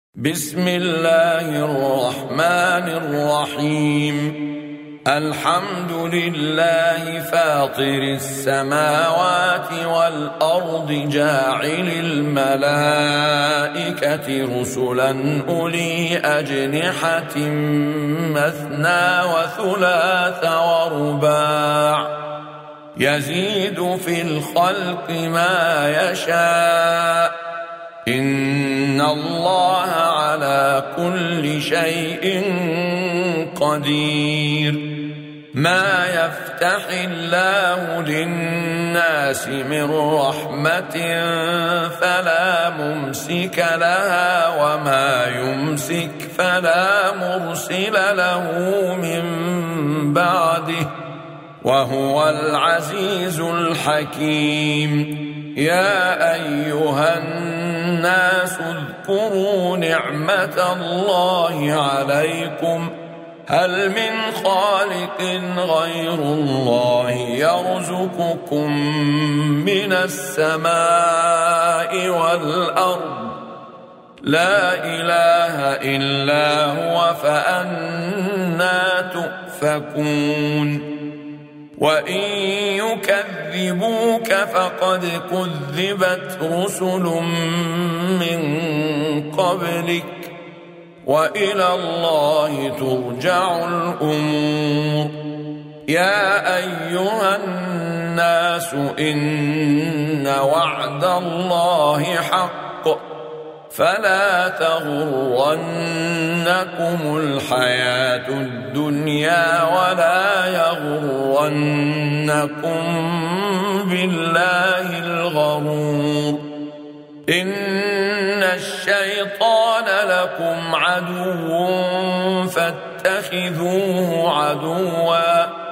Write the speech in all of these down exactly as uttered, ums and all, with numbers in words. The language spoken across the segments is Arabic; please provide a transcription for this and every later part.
بسم الله الرحمن الرحيم. الحمد لله فاطر السماوات والأرض جاعل الملائكة رسلا أولي أجنحة مثنى وثلاث ورباع يزيد في الخلق ما يشاء إن الله على كل شيء قدير. ما يفتح الله للناس من رحمة فلا ممسك لها وما يمسك فلا مرسل له من بعده وهو العزيز الحكيم. يا أيها الناس اذكروا نعمة الله عليكم هل من خالق غير الله يرزقكم من السماء والأرض لا إله إلا هو فأنى تؤفكون. وإن يكذبوك فقد كذبت رسل من قبلك وإلى الله ترجع الأمور. يا أيها الناس إن وعد الله حق فلا تغرنكم الحياة الدنيا ولا يغرنكم بالله الغرور. إن الشيطان لكم عدو فاتخذوه عدوا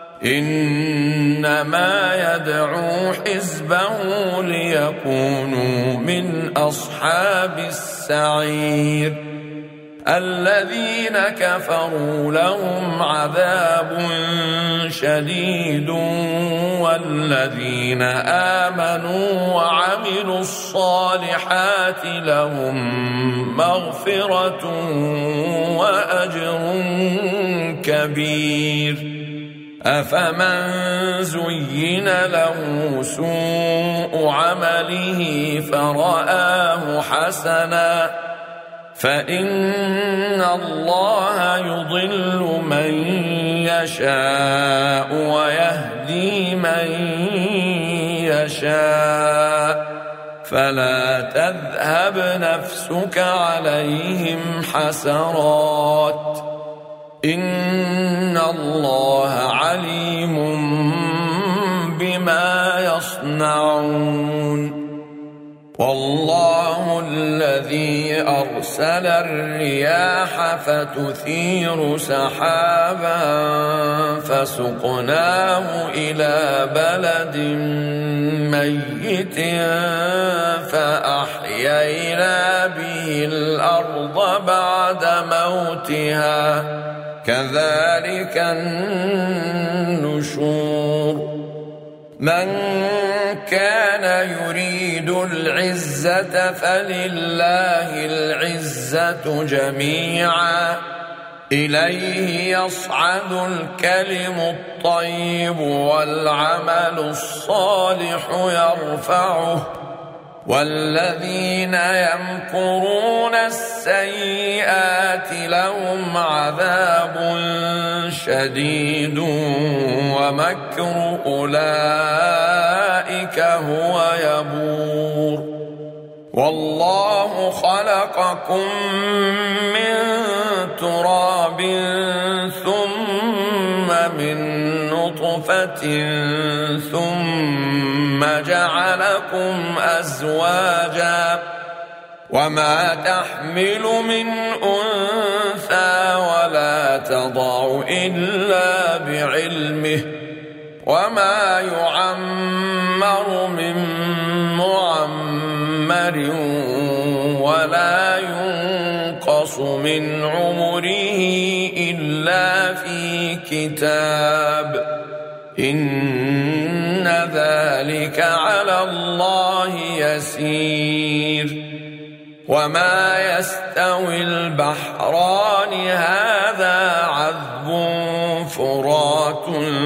إنما يدعو حزبه ليكونوا من أصحاب السعير. الذين كفروا لهم عذاب شديد والذين آمنوا وعملوا الصالحات لهم مغفرة وأجر كبير. أفمن زين له سوء عمله فرآه حسنا فإن الله يضل من يشاء ويهدي من يشاء فلا تذهب نفسك عليهم حسرات إن الله عليم بما يصنعون. والله الذي أرسل الرياح فتثير سحابا فسقناه إلى بلد ميت فأحيينا به الأرض بعد موتها كذلك النشور. من كان يريد العزة فلله العزة جميعا إليه يصعد الكلم الطيب والعمل الصالح يرفعه والذين يمكرون السيئات لهم عذاب شديد ومكر أولئك هو يبور. والله خلقكم من تراب ثم من نطفة ثم جعلكم أزواجا وما تحمل من أنثى ولا تضع إلا بعلمه وما يعمر من معمر ولا ينقص من عمره إلا في كتاب إن ذلك على الله يسير. وما يستوي البحران هذا عذب فرات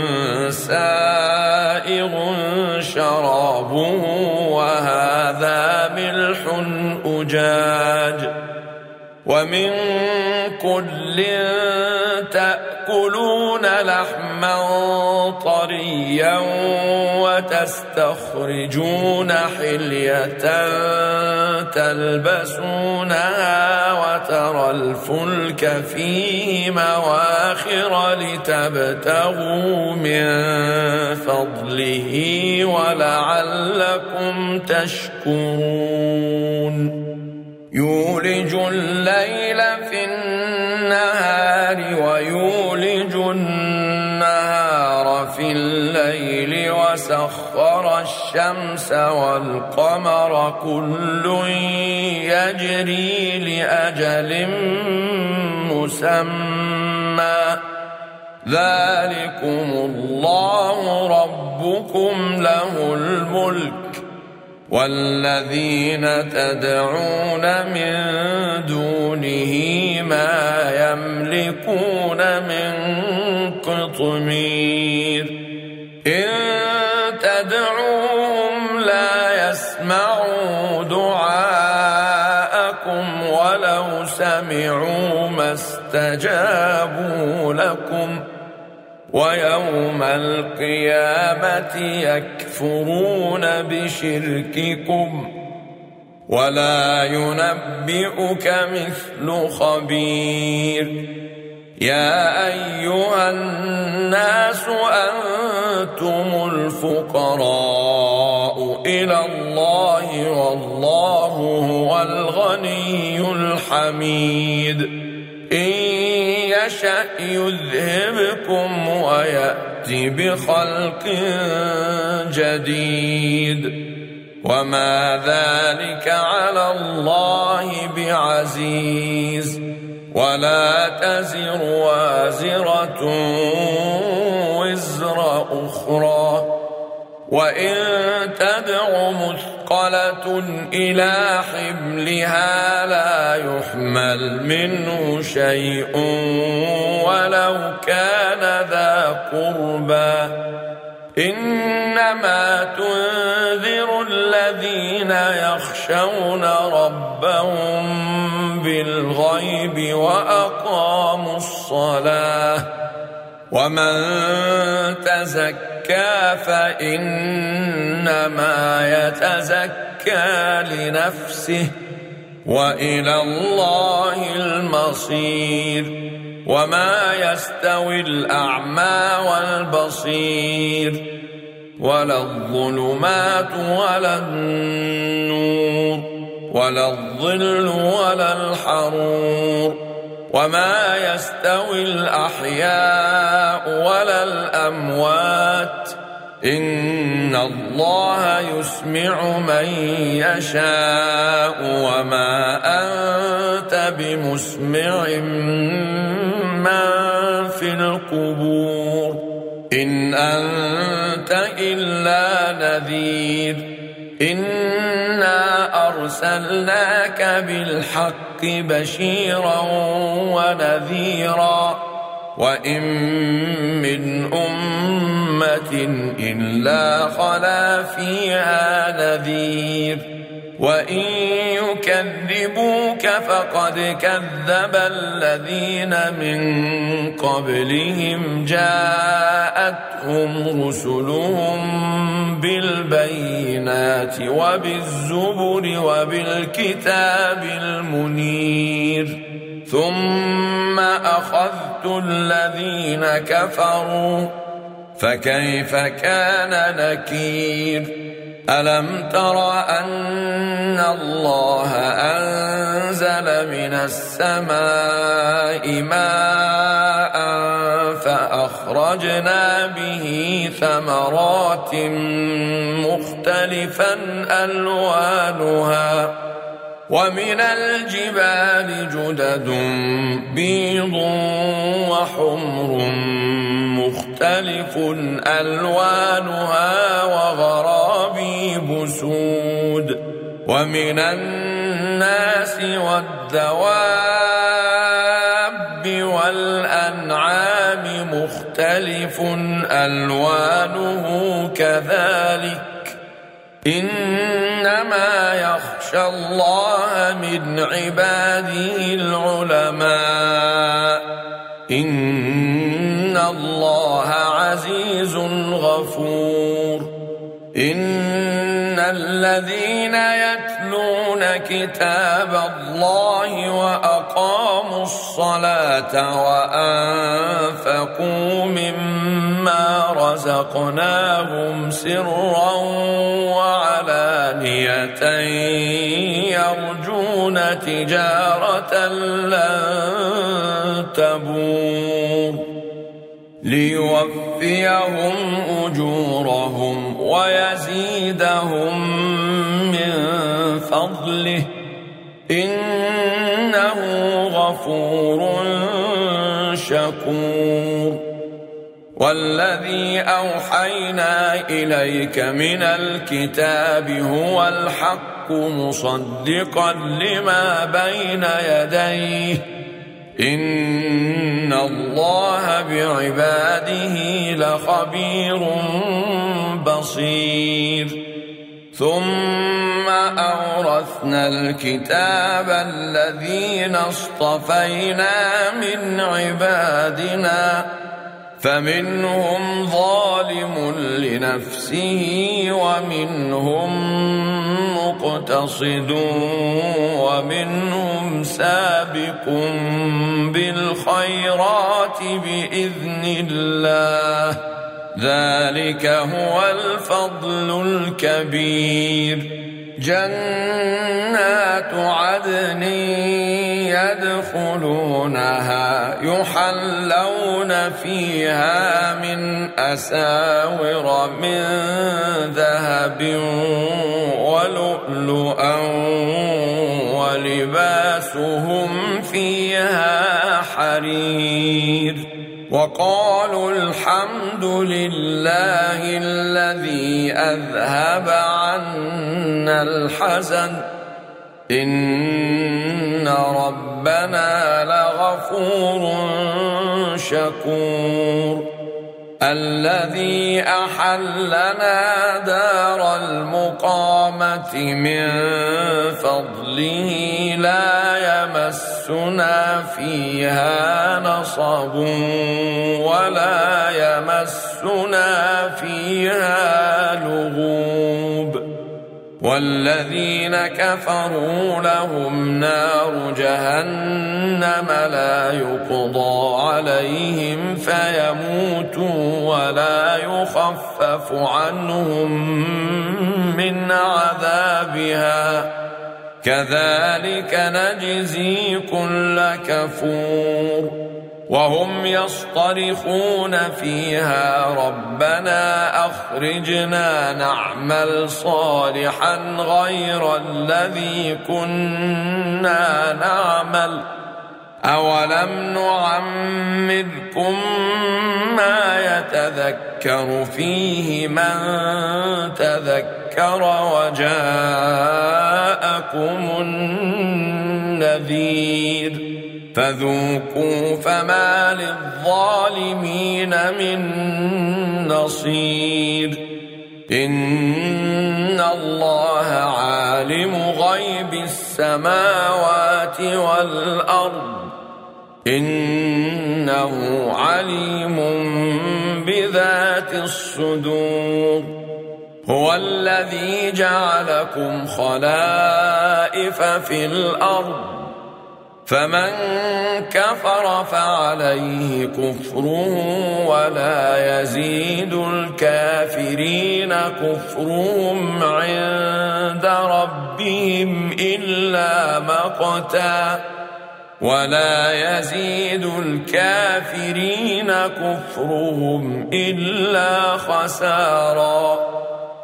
سائغ شرابه وهذا ملح أجاج ومن كل تأكلون لحما طريا وتستخرجون حلية تلبسونها وترى الفلك فيه مواخر لتبتغوا من فضله ولعلكم تشكرون يولج الليل في النهار ويولج النهار في الليل وسخر الشمس والقمر كل يجري لأجل مسمى ذلكم الله ربكم له الملك والذين تدعون من دونه ما يملكون من قطمير إن تدعوهم لا يسمعوا دعاءكم ولو سمعوا ما استجابوا لكم ويوم القيامة يكفرون بشرككم ولا ينبئك مثل خبير يا أيها الناس أنتم الفقراء إلى الله والله هو الغني الحميد إن يشأ يذهبكم ويأتي بخلق جديد وما ذلك على الله بعزيز ولا تزر وازرة وزر أخرى وإن تدع مثقلة إلى حملها لا يحمل منه شيء ولو كان ذا قربى إنما تنذر الذين يخشون ربهم بالغيب وأقاموا الصلاة ومن تزكى فإنما يتزكى لنفسه وإلى الله المصير وما يستوي الأعمى والبصير ولا الظلمات ولا النور ولا الظل ولا الحرور وما يستوي الأحياء ولا الأموات إن الله يسمع من يشاء وما أنت بمسمع من في القبور إن أنت إلا نذير إنا أرسلناك بالحق بشيرا ونذيرا وإن من أمة إلا خلا فيها نذير وإن يكذبوك فقد كذب الذين من قبلهم جاءتهم رسلهم بالبينات وبالزبر وبالكتاب المنير ثم أخذت الذين كفروا فكيف كان نكير ألم تر أن الله أنزل من السماء ماء فأخرجنا به ثمرات مختلفا ألوانها ومن الجبال جدد بيض وحمر مختلف ألوانها وغرابيب سود ومن الناس الناس والدواب والأنعام مختلف ألوانه كذلك إنما يخشى الله من عباده العلماء إن الله عزيز غفور إن الذين يتلون كتاب الله وأقاموا الصلاة وأنفقوا مما رزقناهم سرا وعلانية يرجون تجارة لن تبور ليوفيهم أجورهم ويزيدهم من فضله إنه غفور شكور والذي أوحينا إليك من الكتاب هو الحق مصدقا لما بين يديه إن الله بعباده لخبير بصير ثم أورثنا الكتاب الذين اصطفينا من عبادنا فمنهم ظالم لنفسه ومنهم مقتصد ومنهم سابق بالخيرات بإذن الله ذلك هو الفضل الكبير جنات عدن يدخلونها يحلون فيها من أساور من ذهب ولؤلؤا ولباسهم فيها حرير وقالوا الحمد لله الذي أذهب عنا الحزن إن ربنا لغفور شكور الذي أحلنا دار المقامة من فضله لا يمسنا فيها نصب ولا يمسنا فيها لغوب والذين كفروا لهم نار جهنم لا يقضى عليهم فيموتوا ولا يخفف عنهم من عذابها كذلك نجزي كل كفور وهم يصطرخون فيها ربنا أخرجنا نعمل صالحا غير الذي كنا نعمل أولم نعمركم ما يتذكر فيه من تذكر وجاءكم النذير فذوقوا فما للظالمين من نصير إن الله عالم غيب السماوات والأرض إنه عليم بذات الصدور هو الذي جعلكم خلائف في الأرض فمن كفر فعليه كفره ولا يزيد الكافرين كفرهم عند ربهم إلا مقتا ولا يزيد الكافرين كفرهم إلا خسارا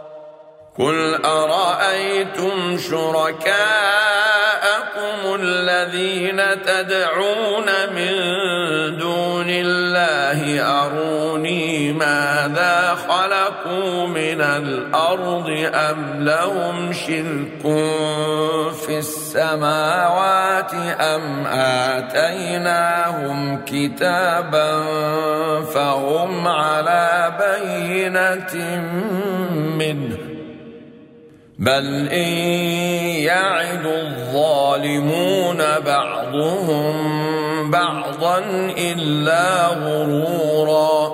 قل أرأيتم شركاءكم الذين الذين تدعون من دون الله أروني ماذا خلقوا من الأرض أم لهم شرك في السماوات أم آتيناهم كتابا فهم على بينة منه بل إن يعد الظالمون بعضهم بعضا إلا غرورا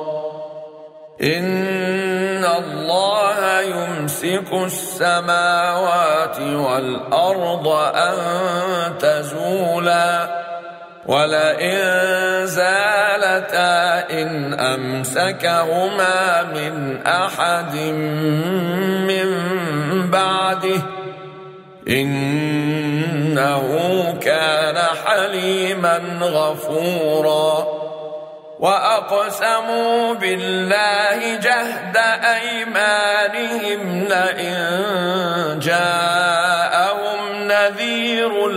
إن الله يمسك السماوات والأرض أن تزولا ولئن زالتا إن أمسكهما من أحد من بعده إنه كان حليما غفورا وأقسموا بالله جهد أيمانهم لئن جاءهم نذير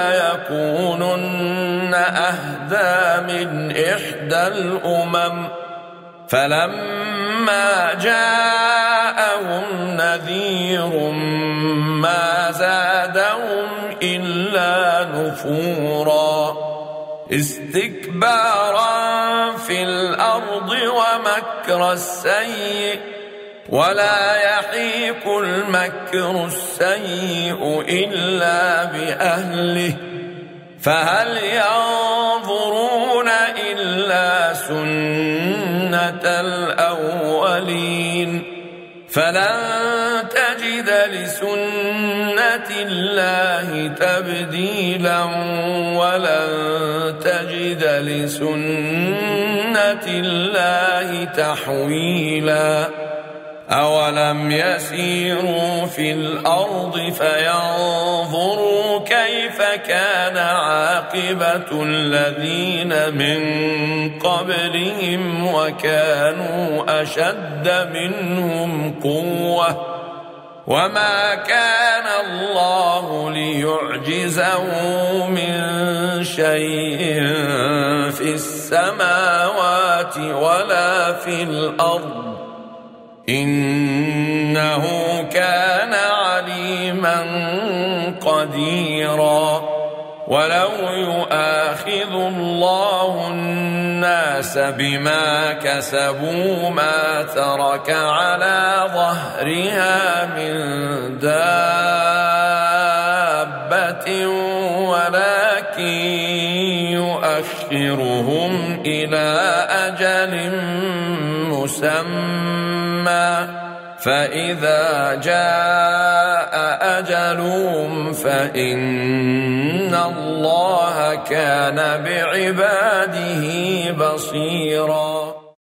ليكونن أهدى من إحدى الأمم فلما جاءهم نذير ما زادهم إلا نفورا استكبارا في الأرض ومكر السيء ولا يحيق المكر السيء إلا بأهله فهل ينظرون إلا سنة الأولين فلن تجد لسنة الله تبديلا ولن تجد لسنة الله تحويلا أولم يسيروا في الأرض فينظروا كيف كان عاقبة الذين من قبلهم وكانوا أشد منهم قوة وما كان الله ليعجزه من شيء في السماوات ولا في الأرض إنه كان عليما قديرا ولو يؤاخذ الله الناس بما كسبوا ما ترك على ظهرها من دابة ولكن يؤخرهم إلى أجل مسمى فإذا جاء أجلهم فإن الله كان بعباده بصيرا.